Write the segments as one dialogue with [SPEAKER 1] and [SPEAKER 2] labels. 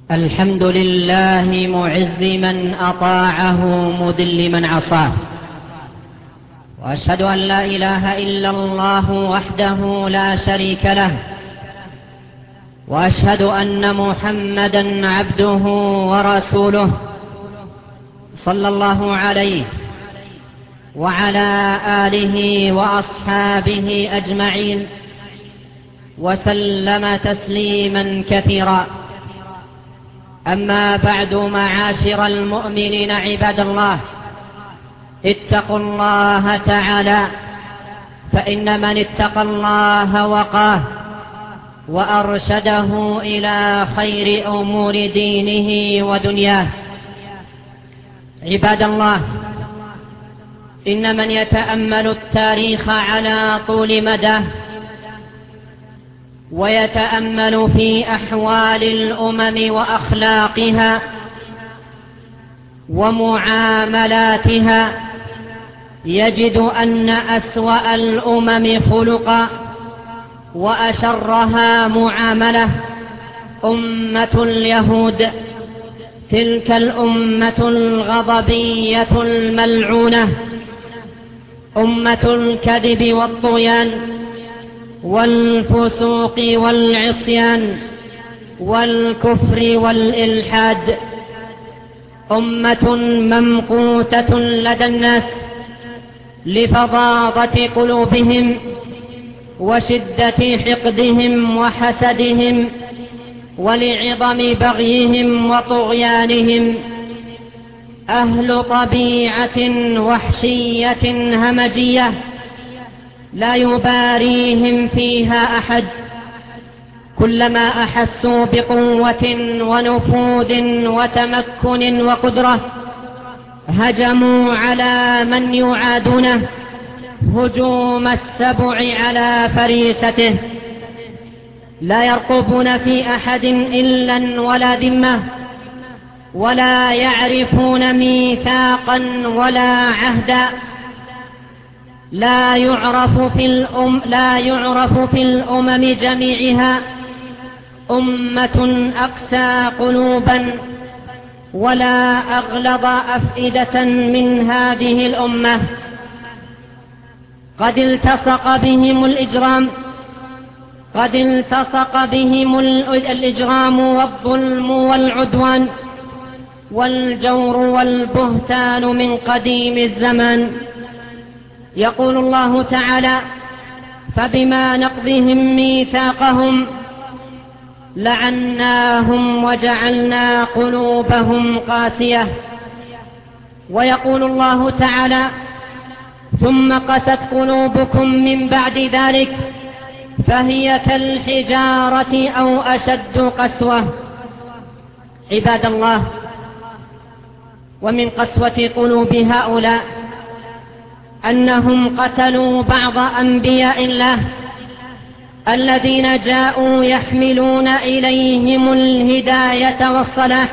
[SPEAKER 1] الحمد لله معز من أطاعه مذل من عصاه، وأشهد أن لا إله إلا الله وحده لا شريك له، وأشهد أن محمدا عبده ورسوله صلى الله عليه وعلى آله وأصحابه أجمعين وسلم تسليما كثيرا. أما بعد، معاشر المؤمنين عباد الله، اتقوا الله تعالى، فإن من اتقى الله وقاه وأرشده إلى خير أمور دينه ودنياه. عباد الله، إن من يتأمل التاريخ على طول مداه ويتأمل في أحوال الأمم وأخلاقها ومعاملاتها يجد أن أسوأ الأمم خلقا وأشرها معاملة أمة اليهود، تلك الأمة الغضبية الملعونة، أمة الكذب والطغيان والفسوق والعصيان والكفر والإلحاد، أمة ممقوتة لدى الناس لفظاظة قلوبهم وشدة حقدهم وحسدهم ولعظم بغيهم وطغيانهم، أهل طبيعة وحشية همجية لا يباريهم فيها أحد. كلما أحسوا بقوة ونفوذ وتمكن وقدرة هجموا على من يعادونه هجوم السبع على فريسته، لا يرقبون في أحد إلا ولا ذمة، ولا يعرفون ميثاقا ولا عهدا. لا يعرف في الأمم جميعها أمة أقسى قلوبا ولا أغلظ أفئدة من هذه الأمة. قد التصق بهم الإجرام والظلم والعدوان والجور والبهتان من قديم الزمان. يقول الله تعالى: فبما نقضهم ميثاقهم لعناهم وجعلنا قلوبهم قاسية. ويقول الله تعالى: ثم قست قلوبكم من بعد ذلك فهي كالحجارة أو أشد قسوة. عباد الله، ومن قسوة قلوب هؤلاء أنهم قتلوا بعض أنبياء الله الذين جاءوا يحملون إليهم الهداية والصلاح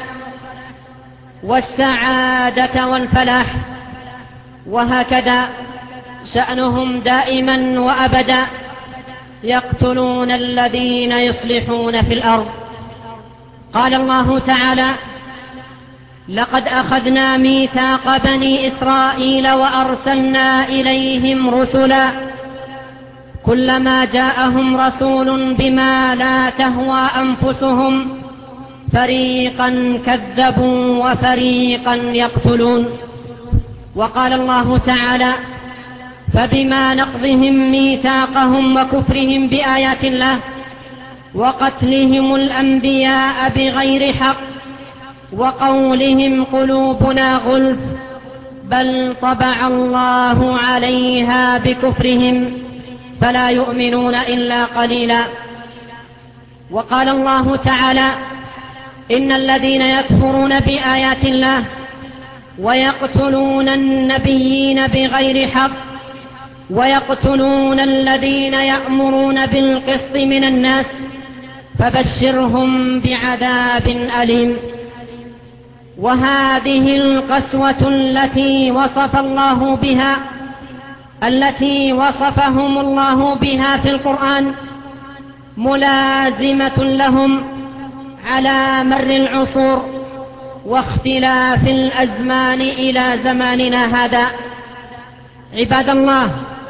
[SPEAKER 1] والسعادة والفلاح، وهكذا شأنهم دائما وأبدا، يقتلون الذين يصلحون في الأرض. قال الله تعالى: لقد أخذنا ميثاق بني إسرائيل وأرسلنا إليهم رسلا كلما جاءهم رسول بما لا تهوى أنفسهم فريقا كذبوا وفريقا يقتلون. وقال الله تعالى: فبما نقضهم ميثاقهم وكفرهم بآيات الله وقتلهم الأنبياء بغير حق وقولهم قلوبنا غلف بل طبع الله عليها بكفرهم فلا يؤمنون إلا قليلا. وقال الله تعالى: إن الذين يكفرون بآيات الله ويقتلون النبيين بغير حق ويقتلون الذين يأمرون بالقسط من الناس فبشرهم بعذاب أليم. وهذه القسوة التي وصفهم الله بها في القرآن ملازمة لهم على مر العصور واختلاف الأزمان إلى زماننا هذا. عباد الله،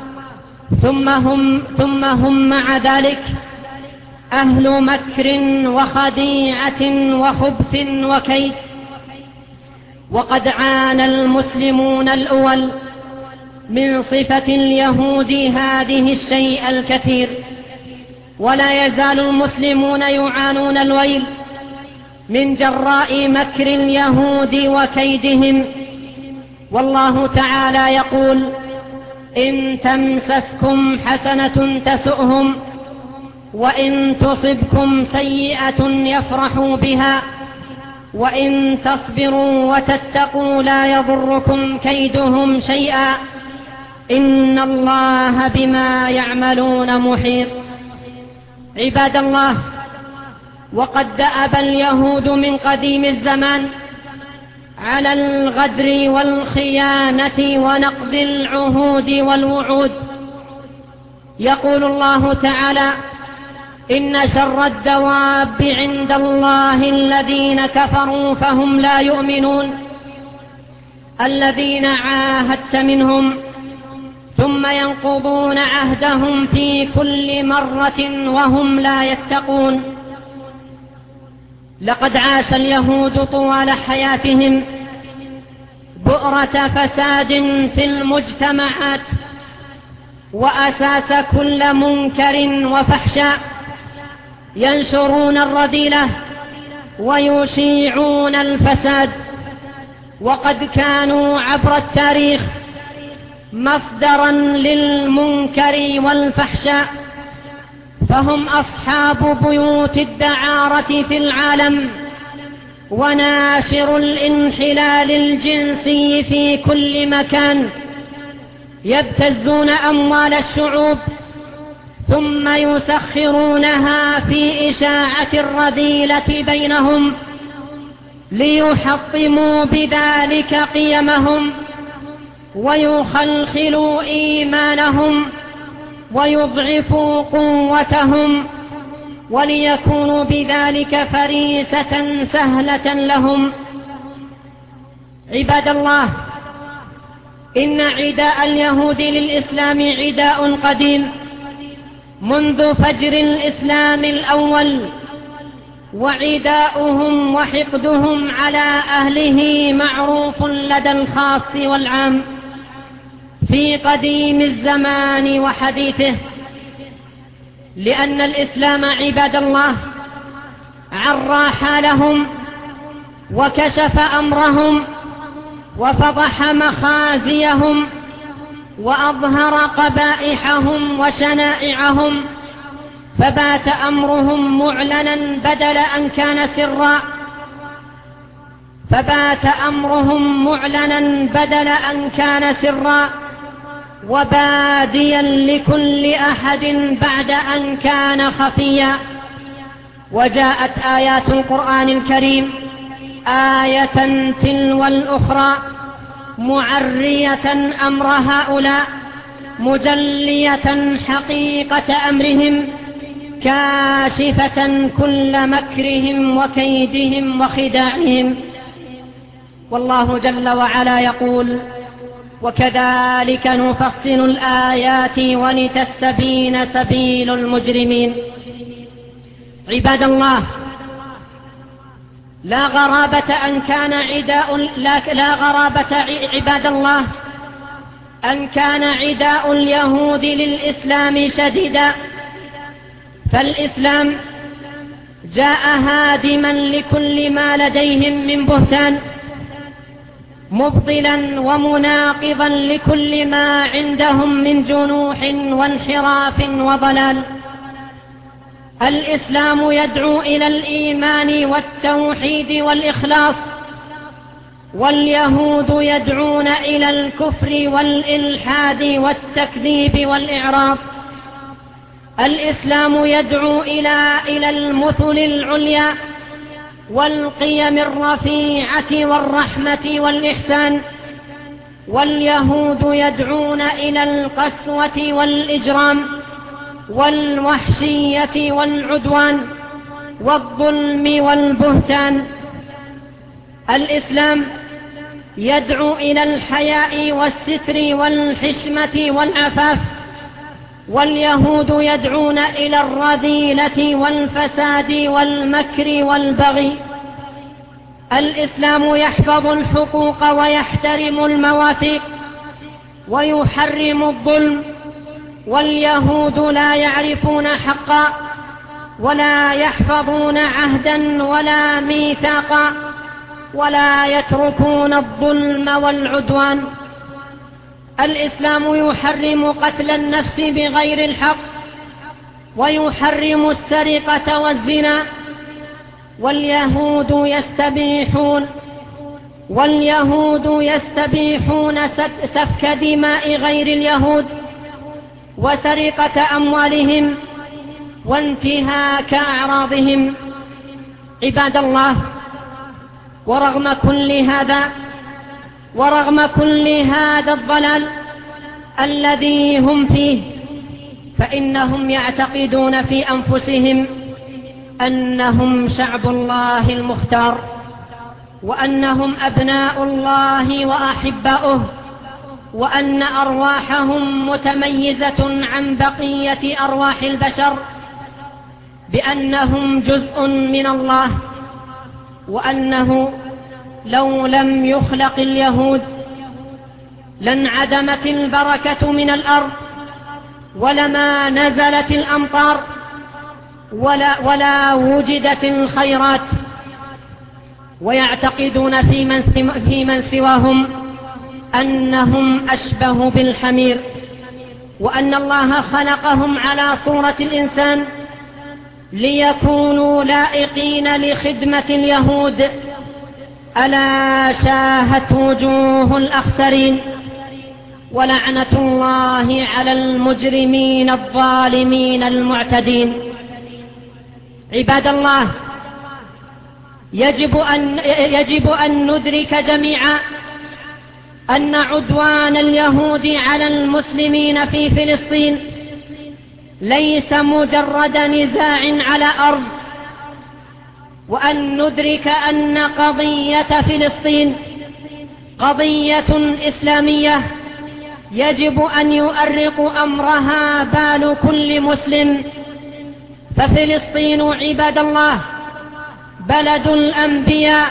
[SPEAKER 1] ثم هم مع ذلك أهل مكر وخديعة وخبث وكيد. وقد عانى المسلمون الأول من صفة اليهود هذه الشيء الكثير، ولا يزال المسلمون يعانون الويل من جراء مكر اليهود وكيدهم. والله تعالى يقول: إن تمسسكم حسنة تسؤهم وإن تصبكم سيئة يفرحوا بها وإن تصبروا وتتقوا لا يضركم كيدهم شيئا إن الله بما يعملون محيط. عباد الله، وقد دأب اليهود من قديم الزمان على الغدر والخيانة ونقض العهود والوعود. يقول الله تعالى: إن شر الدواب عند الله الذين كفروا فهم لا يؤمنون، الذين عاهدت منهم ثم ينقضون عهدهم في كل مرة وهم لا يتقون. لقد عاش اليهود طوال حياتهم بؤرة فساد في المجتمعات وأساس كل منكر وفحشاء، ينشرون الرذيلة ويشيعون الفساد. وقد كانوا عبر التاريخ مصدرا للمنكر والفحشاء، فهم أصحاب بيوت الدعارة في العالم وناشر الانحلال الجنسي في كل مكان، يبتزون أموال الشعوب ثم يسخرونها في إشاعة الرذيلة بينهم ليحطموا بذلك قيمهم ويخلخلوا إيمانهم ويضعفوا قوتهم وليكونوا بذلك فريسة سهلة لهم. عباد الله، إن عداء اليهود للإسلام عداء قديم منذ فجر الإسلام الأول، وعداؤهم وحقدهم على أهله معروف لدى الخاص والعام في قديم الزمان وحديثه، لأن الإسلام عباد الله عرى حالهم وكشف أمرهم وفضح مخازيهم وأظهر قبائحهم وشنائعهم، فبات أمرهم معلنا بدل أن كان سرا، وباديا لكل أحد بعد أن كان خفيا. وجاءت آيات القرآن الكريم آية تلو الأخرى معرية أمر هؤلاء، مجلية حقيقة أمرهم، كاشفة كل مكرهم وكيدهم وخداعهم. والله جل وعلا يقول: وكذلك نفصل الآيات ولتستبين سبيل المجرمين. عباد الله، لا غرابة عباد الله أن كان عداء اليهود للإسلام شديدا، فالإسلام جاء هادما لكل ما لديهم من بهتان، مبطلا ومناقضا لكل ما عندهم من جنوح وانحراف وضلال. الإسلام يدعو إلى الإيمان والتوحيد والإخلاص، واليهود يدعون إلى الكفر والإلحاد والتكذيب والإعراض. الإسلام يدعو إلى المثل العليا والقيم الرفيعة والرحمة والإحسان، واليهود يدعون إلى القسوة والإجرام والوحشية والعدوان. والظلم والبهتان. الإسلام يدعو إلى الحياء والستر والحشمة والعفاف، واليهود يدعون إلى الرذيلة والفساد والمكر والبغي. الإسلام يحفظ الحقوق ويحترم المواثيق ويحرم الظلم، واليهود لا يعرفون حقا ولا يحفظون عهدا ولا ميثاقا ولا يتركون الظلم والعدوان. الإسلام يحرم قتل النفس بغير الحق ويحرم السرقة والزنا، واليهود يستبيحون سفك دماء غير اليهود وسرقة أموالهم وانتهاك أعراضهم. عباد الله، ورغم كل هذا الضلال الذي هم فيه، فإنهم يعتقدون في أنفسهم أنهم شعب الله المختار، وأنهم أبناء الله وأحباؤه، وأن أرواحهم متميزة عن بقية أرواح البشر، بأنهم جزء من الله، وأنه لو لم يخلق اليهود لانعدمت البركة من الأرض ولما نزلت الأمطار ولا وجدت الخيرات. ويعتقدون في من سواهم أنهم أشبه بالحمير، وأن الله خلقهم على صورة الإنسان ليكونوا لائقين لخدمة اليهود. ألا شاهت وجوه الأخسرين، ولعنة الله على المجرمين الظالمين المعتدين. عباد الله، يجب أن ندرك جميعا أن عدوان اليهود على المسلمين في فلسطين ليس مجرد نزاع على أرض، وأن ندرك أن قضية فلسطين قضية إسلامية يجب أن يؤرق أمرها بال كل مسلم. ففلسطين عباد الله بلد الأنبياء،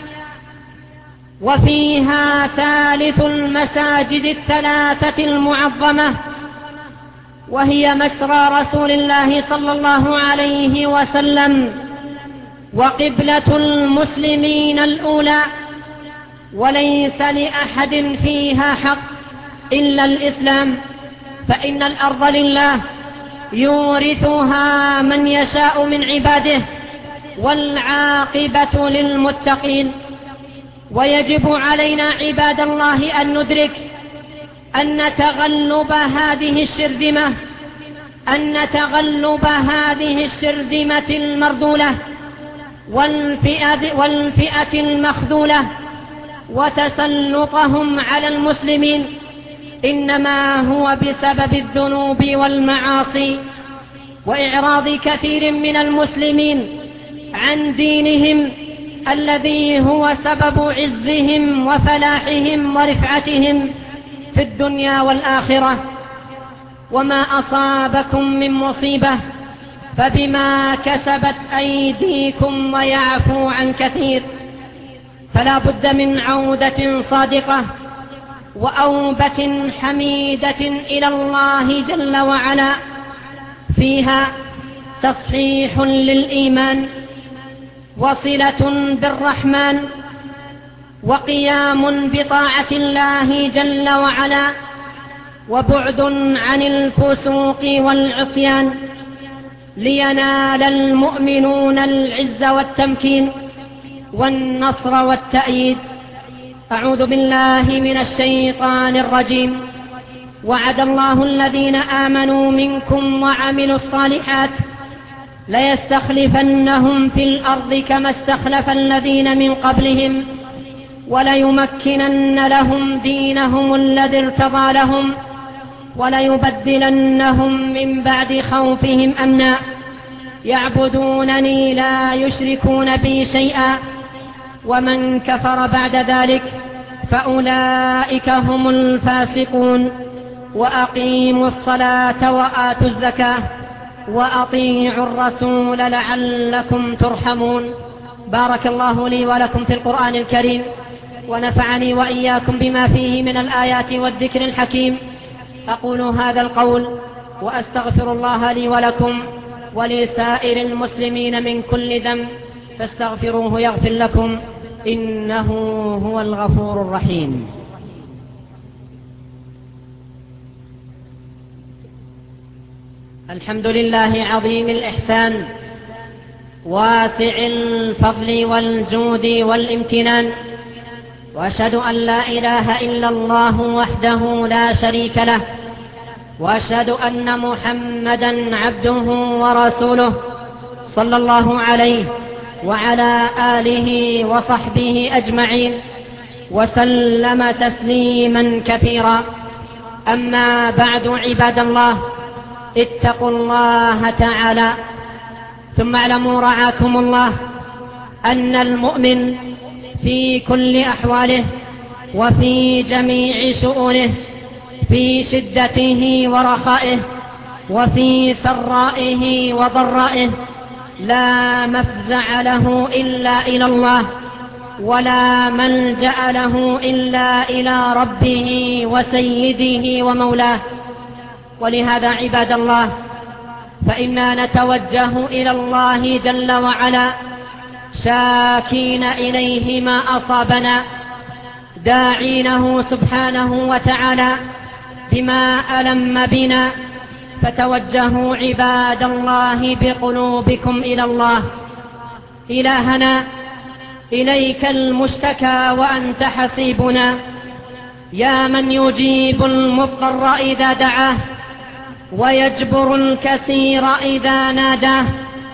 [SPEAKER 1] وفيها ثالث المساجد الثلاثة المعظمة، وهي مسرى رسول الله صلى الله عليه وسلم، وقبلة المسلمين الأولى، وليس لأحد فيها حق إلا الإسلام، فإن الأرض لله يورثها من يشاء من عباده، والعاقبة للمتقين. ويجب علينا عباد الله أن ندرك أن تغلب هذه الشرذمة المرذولة والفئة المخذولة وتسلطهم على المسلمين إنما هو بسبب الذنوب والمعاصي، وإعراض كثير من المسلمين عن دينهم الذي هو سبب عزهم وفلاحهم ورفعتهم في الدنيا والآخرة. وما أصابكم من مصيبة فبما كسبت أيديكم ويعفو عن كثير. فلا بد من عودة صادقة وأوبة حميدة إلى الله جل وعلا، فيها تصحيح للإيمان وصلة بالرحمن وقيام بطاعة الله جل وعلا وبعد عن الفسوق والعصيان، لينال المؤمنون العز والتمكين والنصر والتأييد. أعوذ بالله من الشيطان الرجيم. وعد الله الذين آمنوا منكم وعملوا الصالحات ليستخلفنهم في الأرض كما استخلف الذين من قبلهم وليمكنن لهم دينهم الذي ارتضى لهم وليبدلنهم من بعد خوفهم أمنا يعبدونني لا يشركون بي شيئا، ومن كفر بعد ذلك فأولئك هم الفاسقون. وأقيموا الصلاة وآتوا الزكاة وأطيعوا الرسول لعلكم ترحمون. بارك الله لي ولكم في القرآن الكريم، ونفعني وإياكم بما فيه من الآيات والذكر الحكيم. أقول هذا القول وأستغفر الله لي ولكم ولسائر المسلمين من كل ذنب، فاستغفروه يغفر لكم، إنه هو الغفور الرحيم. الحمد لله عظيم الإحسان واسع الفضل والجود والامتنان، وأشهد أن لا إله إلا الله وحده لا شريك له، وأشهد أن محمدا عبده ورسوله صلى الله عليه وعلى آله وصحبه أجمعين وسلم تسليما كثيرا. أما بعد، عباد الله، اتقوا الله تعالى، ثم اعلموا رعاكم الله أن المؤمن في كل أحواله وفي جميع شؤونه، في شدته ورخائه، وفي سرائه وضرائه، لا مفزع له إلا إلى الله، ولا ملجأ له إلا إلى ربه وسيده ومولاه. ولهذا عباد الله، فإنا نتوجه إلى الله جل وعلا شاكين إليه ما أصابنا، داعينه سبحانه وتعالى بما ألم بنا. فتوجهوا عباد الله بقلوبكم إلى الله. إلهنا، إليك المشتكى وأنت حسيبنا، يا من يجيب المضطر إذا دعاه، ويجبر الكثير إذا ناداه،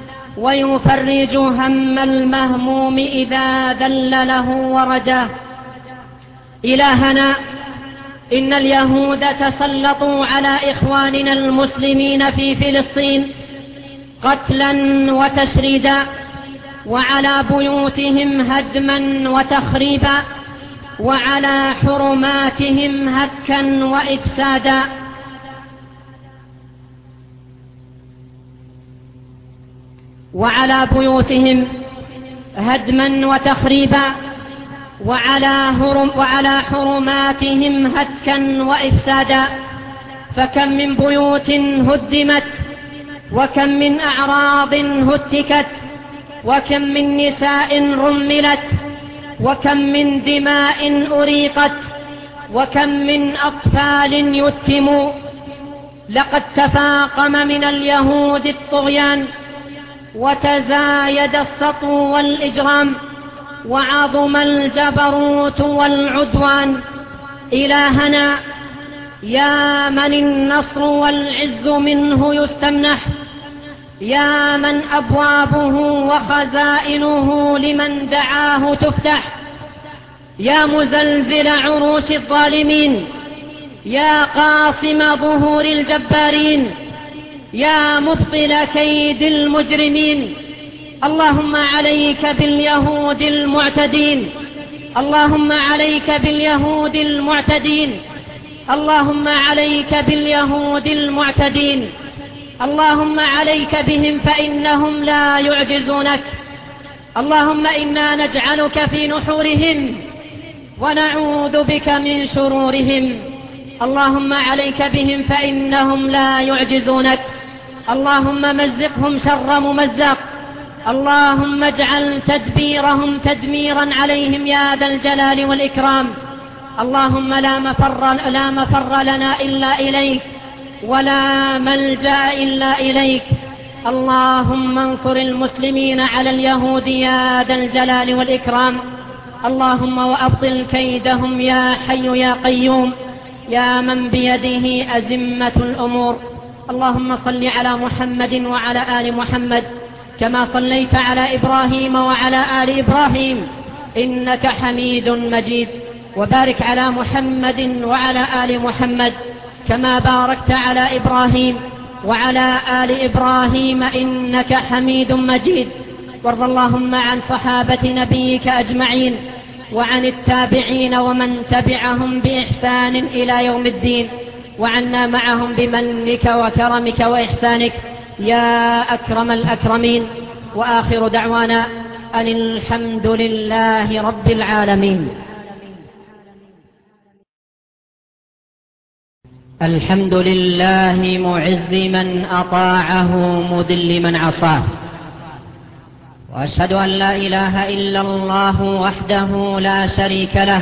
[SPEAKER 1] ويفرج هم المهموم إذا ذل له ورجاه. إلهنا، إن اليهود تسلطوا على إخواننا المسلمين في فلسطين قتلا وتشريدا، وعلى بيوتهم هدما وتخريبا، وعلى حرماتهم هتكا وإفسادا. وعلى بيوتهم هدما وتخريبا، وعلى حرماتهم هتكا وإفسادا. فكم من بيوت هدمت، وكم من أعراض هتكت، وكم من نساء رملت، وكم من دماء أريقت، وكم من أطفال يتموا. لقد تفاقم من اليهود الطغيان، وتزايد السطو والإجرام، وعظم الجبروت والعدوان. إلهنا، يا من النصر والعز منه يستمنح، يا من أبوابه وخزائنه لمن دعاه تفتح، يا مزلزل عروش الظالمين، يا قاصم ظهور الجبارين، يا مبطل كيد المجرمين. اللهم عليك باليهود المعتدين، اللهم عليك باليهود المعتدين، اللهم عليك باليهود المعتدين، اللهم عليك بهم فإنهم لا يعجزونك. اللهم إنا نجعلك في نحورهم ونعوذ بك من شرورهم. اللهم عليك بهم فإنهم لا يعجزونك. اللهم مزقهم شر ممزق. اللهم اجعل تدبيرهم تدميرا عليهم يا ذا الجلال والإكرام. اللهم لا مفر لنا إلا إليك، ولا ملجأ إلا إليك. اللهم انصر المسلمين على اليهود يا ذا الجلال والإكرام. اللهم وأبطل كيدهم يا حي يا قيوم، يا من بيده أزمة الأمور. اللهم صل على محمد وعلى آل محمد كما صليت على إبراهيم وعلى آل إبراهيم إنك حميد مجيد، وبارك على محمد وعلى آل محمد كما باركت على إبراهيم وعلى آل إبراهيم إنك حميد مجيد. وارض اللهم عن صحابة نبيك أجمعين وعن التابعين ومن تبعهم بإحسان إلى يوم الدين، وعنا معهم بمنك وكرمك وإحسانك يا أكرم الأكرمين. وآخر دعوانا أن الحمد لله رب العالمين. الحمد لله معز من أطاعه مذل من عصاه، وأشهد أن لا إله إلا الله وحده لا شريك له،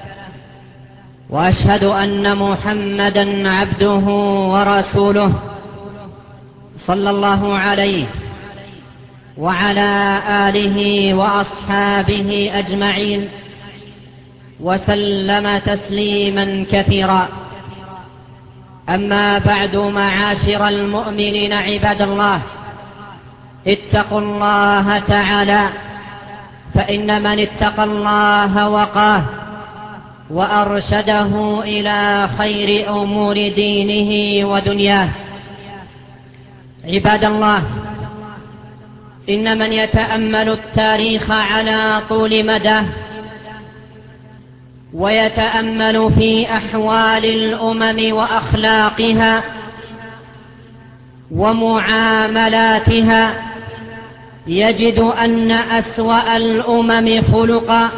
[SPEAKER 1] وأشهد أن محمدا عبده ورسوله صلى الله عليه وعلى آله وأصحابه أجمعين وسلم تسليما كثيرا. أما بعد، معاشر المؤمنين عباد الله، اتقوا الله تعالى، فإن من اتقى الله وقاه وأرشده إلى خير أمور دينه ودنياه. عباد الله، إن من يتأمل التاريخ على طول مداه ويتأمل في أحوال الأمم وأخلاقها ومعاملاتها يجد أن أسوأ الأمم خلقا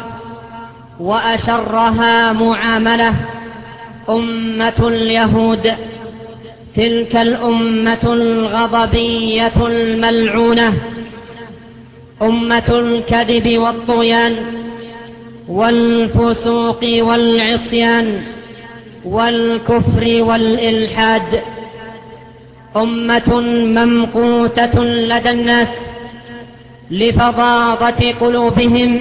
[SPEAKER 1] وأشرها معاملة أمة اليهود، تلك الأمة الغضبية الملعونة، أمة الكذب والطغيان والفسوق والعصيان والكفر والإلحاد، أمة ممقوتة لدى الناس لفظاظة قلوبهم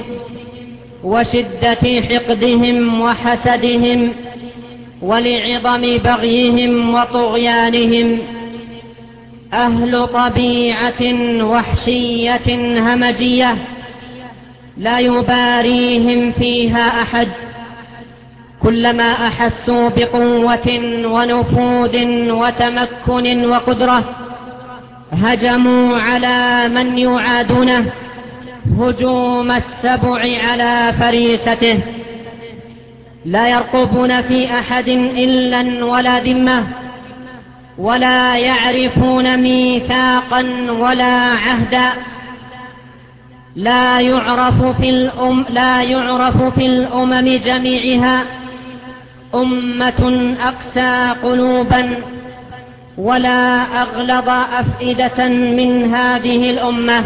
[SPEAKER 1] وشدة حقدهم وحسدهم ولعظم بغيهم وطغيانهم، أهل طبيعة وحشية همجية لا يباريهم فيها أحد. كلما أحسوا بقوة ونفوذ وتمكن وقدرة هجموا على من يعادونه هجوم السبع على فريسته، لا يرقبون في أحد إلا ولا ذمة، ولا يعرفون ميثاقا ولا عهدا. لا يعرف في الأمم جميعها أمة أقسى قلوبا ولا أغلظ أفئدة من هذه الأمة.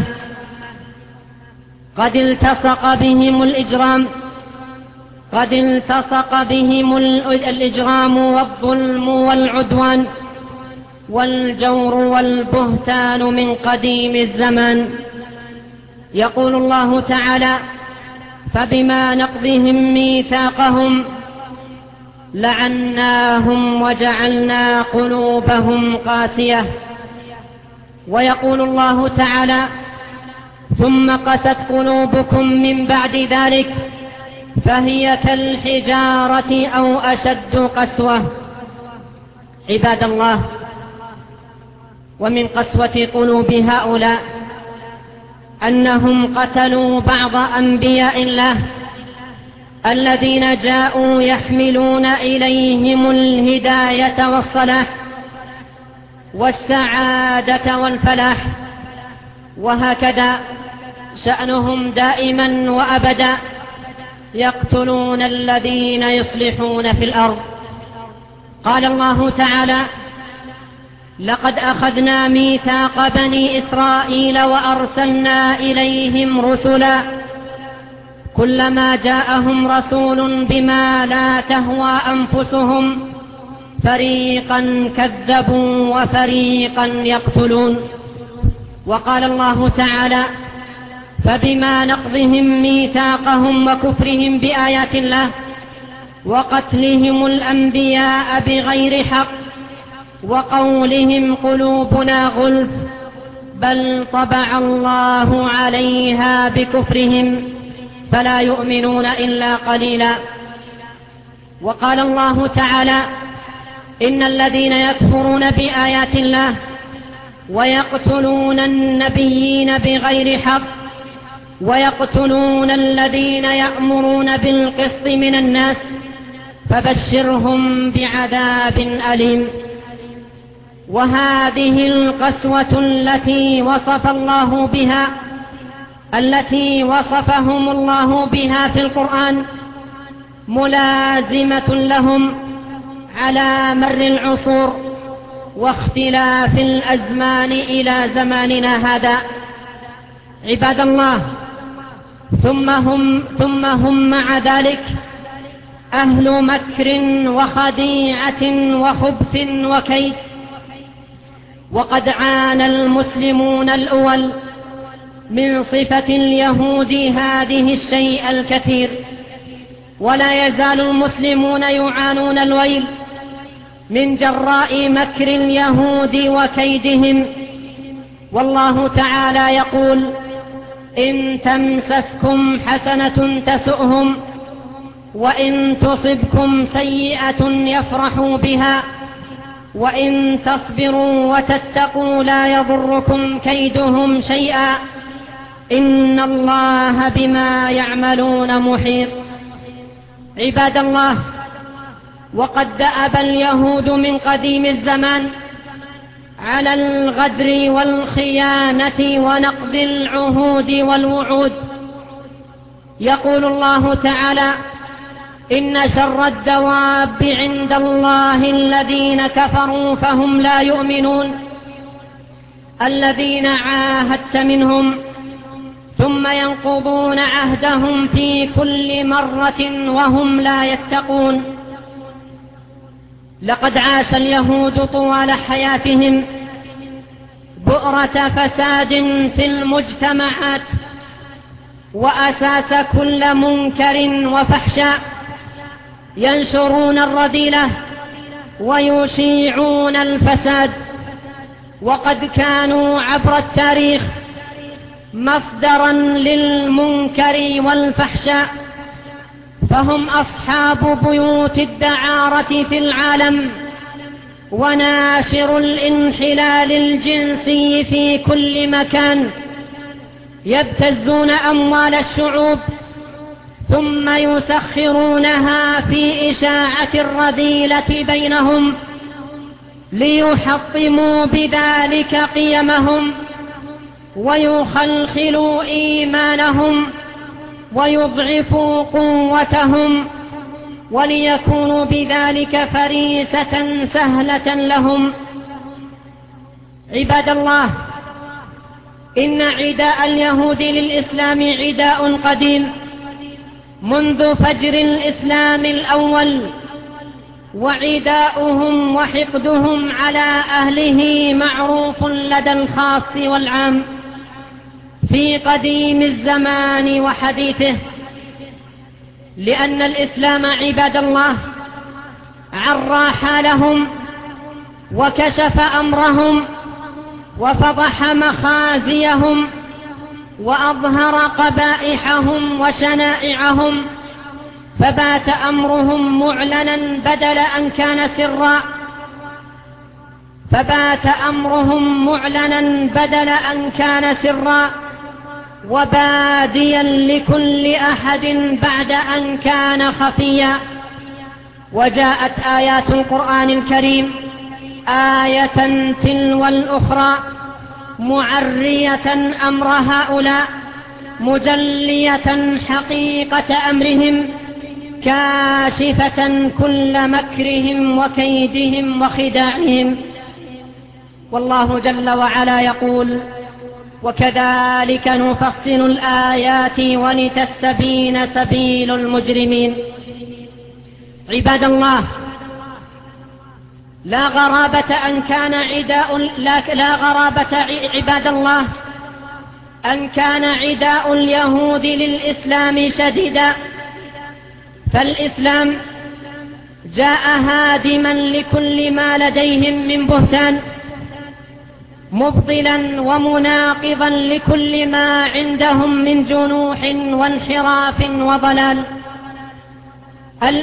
[SPEAKER 1] قد التصق بهم الإجرام والظلم والعدوان والجور والبهتان من قديم الزمان. يقول الله تعالى: فبما نقضهم ميثاقهم لعناهم وجعلنا قلوبهم قاسية. ويقول الله تعالى: ثم قست قلوبكم من بعد ذلك فهي كالحجارة أو أشد قسوة. عباد الله، ومن قسوة قلوب هؤلاء أنهم قتلوا بعض أنبياء الله الذين جاءوا يحملون إليهم الهداية والصلاح والسعادة والفلاح، وهكذا شأنهم دائما وأبدا، يقتلون الذين يصلحون في الأرض. قال الله تعالى: لقد أخذنا ميثاق بني إسرائيل وأرسلنا إليهم رسلا كلما جاءهم رسول بما لا تهوى أنفسهم فريقا كذبوا وفريقا يقتلون. وقال الله تعالى: فبما نقضهم ميثاقهم وكفرهم بآيات الله وقتلهم الأنبياء بغير حق وقولهم قلوبنا غلف بل طبع الله عليها بكفرهم فلا يؤمنون إلا قليلا. وقال الله تعالى: إن الذين يكفرون بآيات الله ويقتلون النبيين بغير حق ويقتلون الذين يأمرون بالقسط من الناس فبشرهم بعذاب أليم. وهذه القسوة التي وصفهم الله بها في القرآن ملازمة لهم على مر العصور واختلاف الأزمان إلى زماننا هذا. عباد الله، ثم هم مع ذلك أهل مكر وخديعة وخبث وكيد. وقد عانى المسلمون الأول من صفة اليهود هذه الشيء الكثير، ولا يزال المسلمون يعانون الويل من جراء مكر اليهود وكيدهم. والله تعالى يقول: إن تمسسكم حسنة تسؤهم وإن تصبكم سيئة يفرحوا بها وإن تصبروا وتتقوا لا يضركم كيدهم شيئا إن الله بما يعملون محيط. عباد الله، وقد دأب اليهود من قديم الزمان على الغدر والخيانة ونقض العهود والوعود. يقول الله تعالى: إن شر الدواب عند الله الذين كفروا فهم لا يؤمنون، الذين عاهدت منهم ثم ينقضون عهدهم في كل مرة وهم لا يتقون. لقد عاش اليهود طوال حياتهم بؤرة فساد في المجتمعات وأساس كل منكر وفحشاء، ينشرون الرذيلة ويشيعون الفساد. وقد كانوا عبر التاريخ مصدرا للمنكر والفحشاء، فهم أصحاب بيوت الدعارة في العالم وناشر الانحلال الجنسي في كل مكان، يبتزون أموال الشعوب ثم يسخرونها في إشاعة الرذيلة بينهم ليحطموا بذلك قيمهم ويخلخلوا إيمانهم ويضعفوا قوتهم وليكونوا بذلك فريسة سهلة لهم. عباد الله، إن عداء اليهود للإسلام عداء قديم منذ فجر الإسلام الأول، وعداؤهم وحقدهم على أهله معروف لدى الخاص والعام في قديم الزمان وحديثه، لأن الإسلام عباد الله عرى حالهم وكشف أمرهم وفضح مخازيهم وأظهر قبائحهم وشنائعهم، فبات أمرهم معلنا بدل أن كان سرا، وباديا لكل أحد بعد أن كان خفيا. وجاءت آيات القرآن الكريم آية تلو الأخرى معرية أمر هؤلاء، مجلية حقيقة أمرهم، كاشفة كل مكرهم وكيدهم وخداعهم. والله جل وعلا يقول: وكذلك نفصل الآيات ولتستبين سبيل المجرمين. عباد الله، لا غرابة عباد الله أن كان عداء اليهود للإسلام شديدا، فالإسلام جاء هادما لكل ما لديهم من بهتان، مبطلا ومناقضا لكل ما عندهم من جنوح وانحراف وضلال.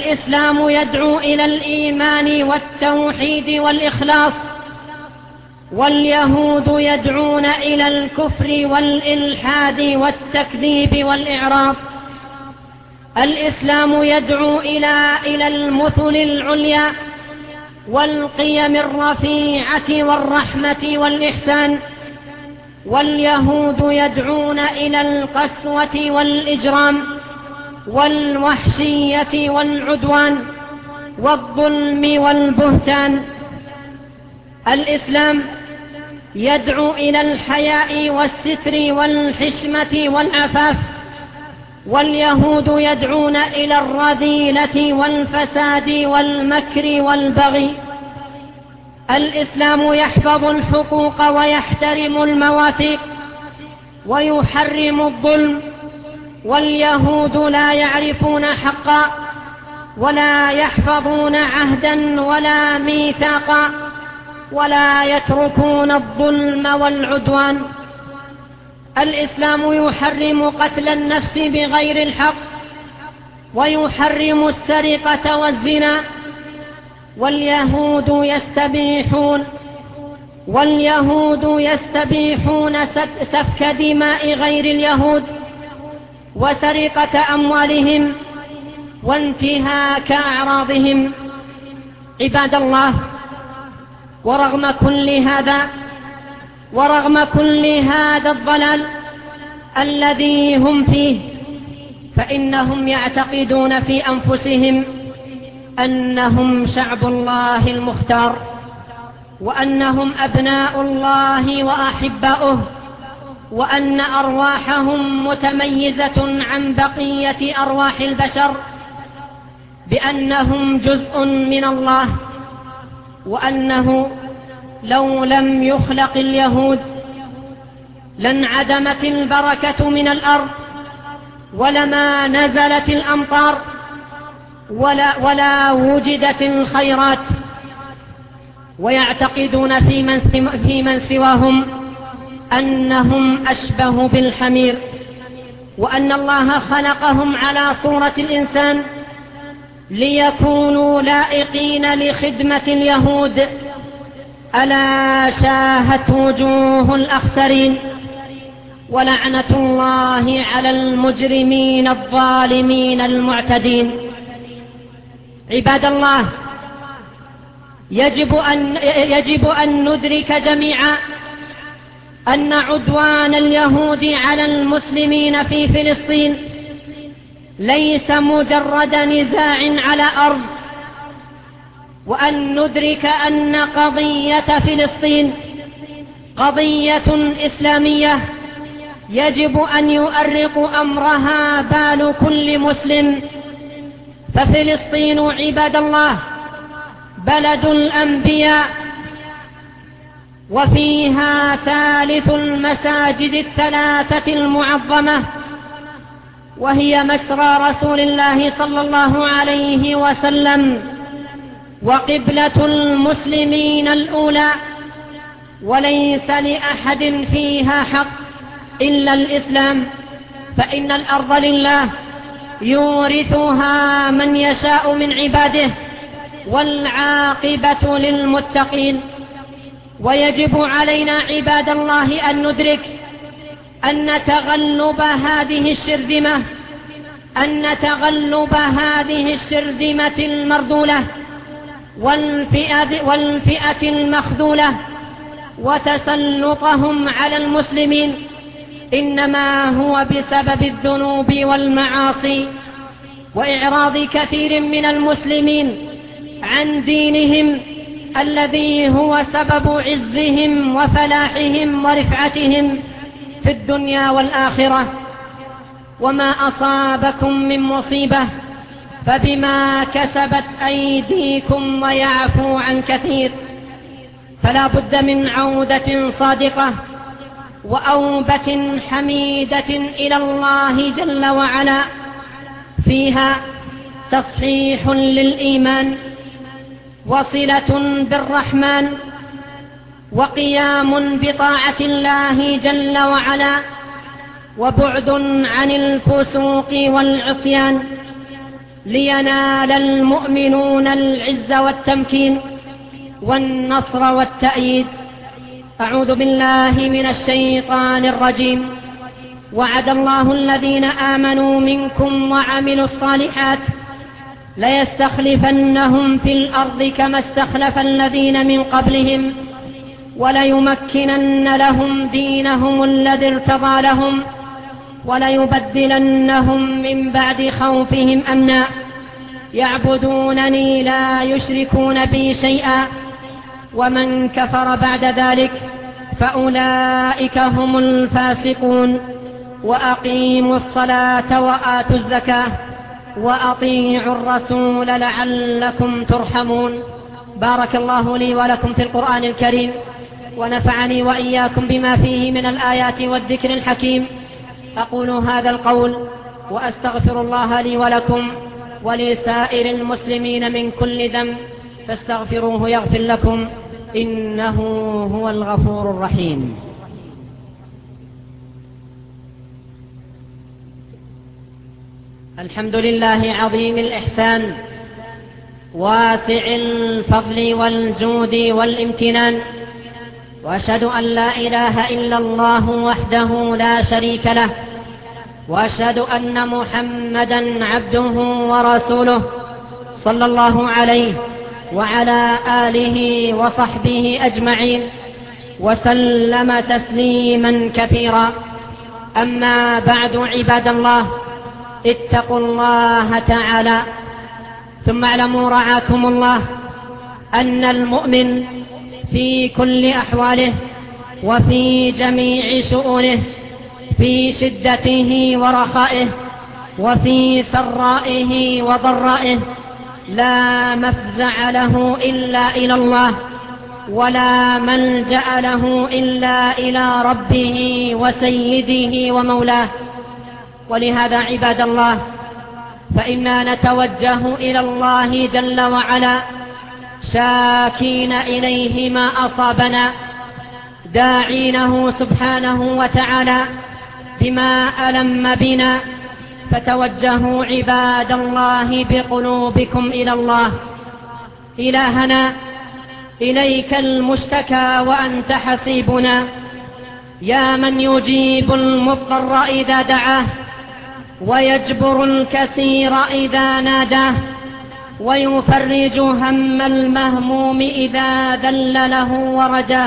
[SPEAKER 1] الإسلام يدعو إلى الإيمان والتوحيد والإخلاص، واليهود يدعون إلى الكفر والإلحاد والتكذيب والإعراض. الإسلام يدعو إلى المثل العليا والقيم الرفيعة والرحمة والإحسان، واليهود يدعون إلى القسوة والإجرام والوحشية والعدوان والظلم والبهتان. الإسلام يدعو إلى الحياء والستر والحشمة والعفاف، واليهود يدعون إلى الرذيلة والفساد والمكر والبغي. الإسلام يحفظ الحقوق ويحترم المواثيق ويحرم الظلم، واليهود لا يعرفون حقا ولا يحفظون عهدا ولا ميثاقا ولا يتركون الظلم والعدوان. الإسلام يحرم قتل النفس بغير الحق ويحرم السرقة والزنا، واليهود يستبيحون سفك دماء غير اليهود وسرقة أموالهم وانتهاك أعراضهم. عباد الله، ورغم كل هذا الضلال الذي هم فيه، فإنهم يعتقدون في أنفسهم أنهم شعب الله المختار، وأنهم أبناء الله وأحباؤه، وأن أرواحهم متميزة عن بقية أرواح البشر، بأنهم جزء من الله، وأنه لو لم يخلق اليهود لانعدمت البركة من الأرض ولما نزلت الأمطار ولا وجدت الخيرات. ويعتقدون في من سواهم أنهم أشبه بالحمير، وأن الله خلقهم على صورة الإنسان ليكونوا لائقين لخدمة اليهود. ألا شاهت وجوه الأخسرين، ولعنة الله على المجرمين الظالمين المعتدين. عباد الله، يجب أن ندرك جميعا أن عدوان اليهود على المسلمين في فلسطين ليس مجرد نزاع على أرض، وأن ندرك أن قضية فلسطين قضية إسلامية يجب أن يؤرق أمرها بال كل مسلم. ففلسطين عباد الله بلد الأنبياء، وفيها ثالث المساجد الثلاثة المعظمة، وهي مسرى رسول الله صلى الله عليه وسلم، وقبلة المسلمين الأولى، وليس لأحد فيها حق إلا الإسلام، فإن الأرض لله يورثها من يشاء من عباده، والعاقبة للمتقين. ويجب علينا عباد الله أن ندرك أن تغلب هذه الشرذمة المرذولة والفئة المخذولة وتسلطهم على المسلمين إنما هو بسبب الذنوب والمعاصي وإعراض كثير من المسلمين عن دينهم الذي هو سبب عزهم وفلاحهم ورفعتهم في الدنيا والآخرة. وما أصابكم من مصيبة فبما كسبت أيديكم ويعفو عن كثير. فلا بد من عودة صادقة وأوبة حميدة إلى الله جل وعلا، فيها تصحيح للإيمان وصلة بالرحمن وقيام بطاعة الله جل وعلا وبعد عن الفسوق والعصيان، لينال المؤمنون العز والتمكين والنصر والتأييد. أعوذ بالله من الشيطان الرجيم. وعد الله الذين آمنوا منكم وعملوا الصالحات ليستخلفنهم في الأرض كما استخلف الذين من قبلهم وليمكنن لهم دينهم الذي ارتضى لهم وليبدلنهم من بعد خوفهم أمنا يعبدونني لا يشركون بي شيئا ومن كفر بعد ذلك فأولئك هم الفاسقون. وأقيموا الصلاة وآتوا الزكاة وأطيعوا الرسول لعلكم ترحمون. بارك الله لي ولكم في القرآن الكريم، ونفعني وإياكم بما فيه من الآيات والذكر الحكيم. أقول هذا القول وأستغفر الله لي ولكم ولسائر المسلمين من كل ذنب فاستغفروه يغفر لكم، إنه هو الغفور الرحيم. الحمد لله عظيم الإحسان واسع الفضل والجود والامتنان، وأشهد أن لا إله إلا الله وحده لا شريك له، وأشهد أن محمدا عبده ورسوله صلى الله عليه وعلى آله وصحبه أجمعين وسلم تسليما كثيرا. أما بعد، عباد الله، اتقوا الله تعالى، ثم اعلموا رعاكم الله أن المؤمن في كل أحواله وفي جميع شؤونه، في شدته ورخائه وفي سرائه وضرائه، لا مفزع له إلا إلى الله، ولا ملجأ له إلا إلى ربه وسيده ومولاه. ولهذا عباد الله، فإنا نتوجه إلى الله جل وعلا شاكين إليه ما أصابنا، داعينه سبحانه وتعالى بما ألم بنا. فتوجهوا عباد الله بقلوبكم إلى الله. إلهنا، إليك المشتكى وأنت حسيبنا، يا من يجيب المضطر إذا دعاه ويجبر الكثير إذا ناداه ويفرج هم المهموم إذا ذل له ورجاه.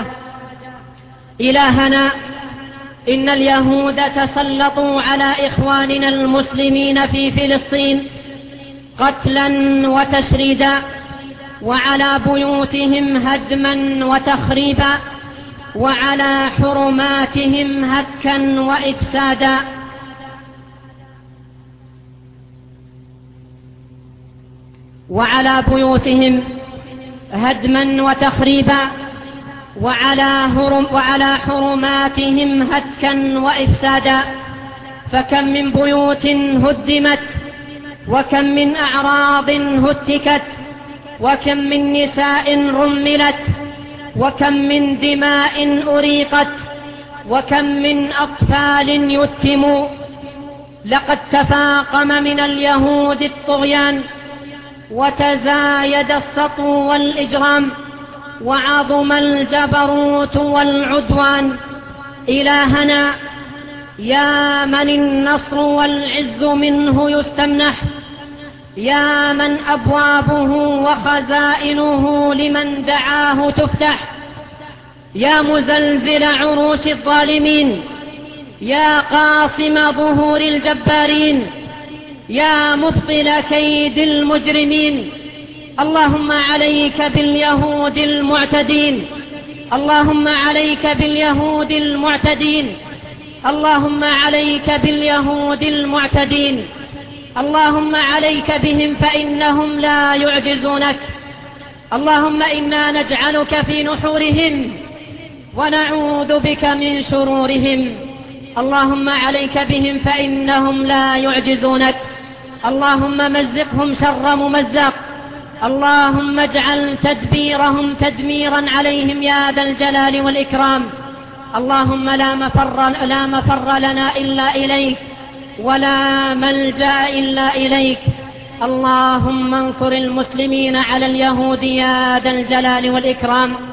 [SPEAKER 1] إلهنا، إن اليهود تسلطوا على إخواننا المسلمين في فلسطين قتلا وتشريدا، وعلى بيوتهم هدما وتخريبا، وعلى حرماتهم هتكا وإفسادا. وعلى بيوتهم هدما وتخريبا، وعلى حرماتهم هتكا وإفسادا. فكم من بيوت هدمت، وكم من أعراض هتكت، وكم من نساء رملت، وكم من دماء أريقت، وكم من أطفال يتموا. لقد تفاقم من اليهود الطغيان، وتزايد السطو والإجرام، وعظم الجبروت والعدوان. إلهنا، يا من النصر والعز منه يستمنح، يا من أبوابه وخزائنه لمن دعاه تفتح، يا مزلزل عروش الظالمين، يا قاصم ظهور الجبارين، يا مبطل كيد المجرمين. اللهم عليك باليهود المعتدين، اللهم عليك باليهود المعتدين، اللهم عليك باليهود المعتدين، اللهم عليك بهم فإنهم لا يعجزونك. اللهم إنا نجعلك في نحورهم ونعوذ بك من شرورهم. اللهم عليك بهم فإنهم لا يعجزونك. اللهم مزقهم شر ممزق. اللهم اجعل تدبيرهم تدميرا عليهم يا ذا الجلال والإكرام. اللهم لا مفر لنا إلا إليك، ولا ملجأ إلا إليك. اللهم انصر المسلمين على اليهود يا ذا الجلال والإكرام.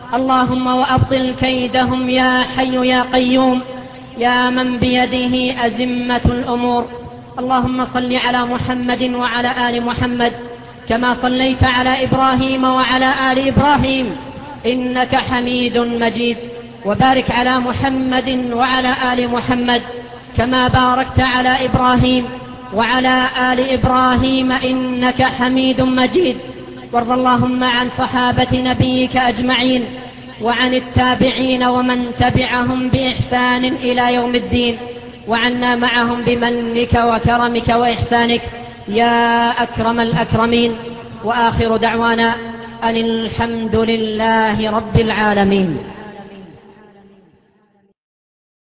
[SPEAKER 1] اللهم وأبطل كيدهم يا حي يا قيوم يا من بيده أزمة الأمور. اللهم صل على محمد وعلى آل محمد كما صليت على إبراهيم وعلى آل إبراهيم إنك حميد مجيد، وبارك على محمد وعلى آل محمد كما باركت على إبراهيم وعلى آل إبراهيم إنك حميد مجيد. وارض اللهم عن صحابة نبيك أجمعين وعن التابعين ومن تبعهم بإحسان إلى يوم الدين، وعنا معهم بمنك وكرمك وإحسانك يا أكرم الأكرمين. وآخر دعوانا أن الحمد لله رب العالمين.